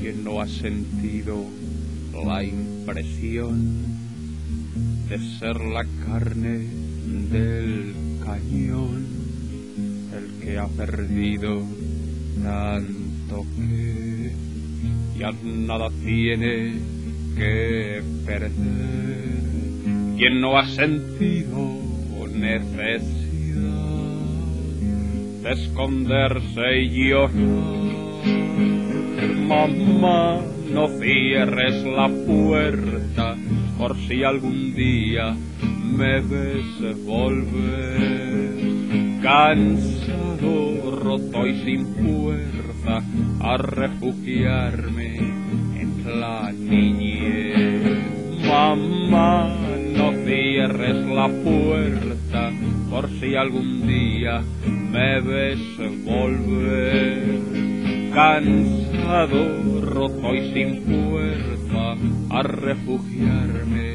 ¿Quién no ha sentido la impresión de ser la carne del cañón? El que ha perdido tanto que ya nada tiene que perder. ¿Quién no ha sentido necesidad de esconderse y llorar? Mamá, no cierres la puerta por si algún día me ves volver. Cansado, roto y sin fuerza, a refugiarme en la niñez. Mamá, no cierres la puerta por si algún día me ves volver. Cansado, roto y sin fuerza, a refugiarme